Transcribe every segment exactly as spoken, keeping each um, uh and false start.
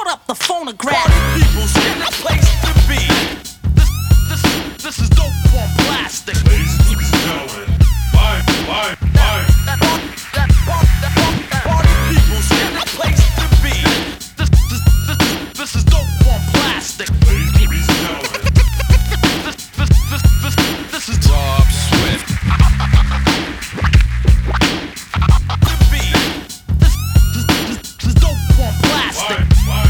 Start up the phonograph. Party people's in the place to be. This, this, this is dope on plastic. Ladies and gentlemen, live, live, live. That part, that part, that part, that party people's in the place to be. This, this, this, this is dope on plastic. Ladies and gentlemen, This, this, this, this, this is Rob Swift. to be. This, this, this, this is dope on plastic. live, live.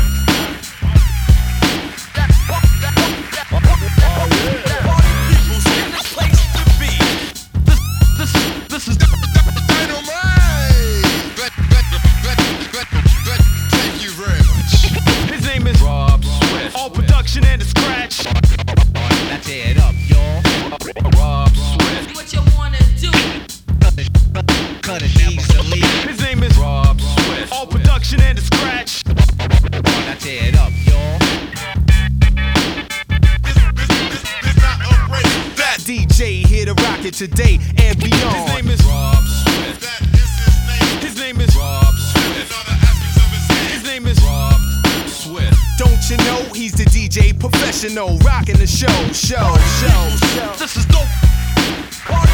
That part, that part, that part, that part, that party people's in the place to be. This, this, this is Thank you very much. his name is Rob Swift. all production and a scratch. Now tear it up, y'all. Rob Swift. What you wanna do? Cut it easily. His name is Rob Swift. all production and a scratch. Now tear it up, y'all. That D J here to rock it today and His beyond. name is Rob Swift. his name is Rob Swift. his name is Rob Swift. Don't you know he's the D J professional, rocking the show, show, show, show. This is dope. Party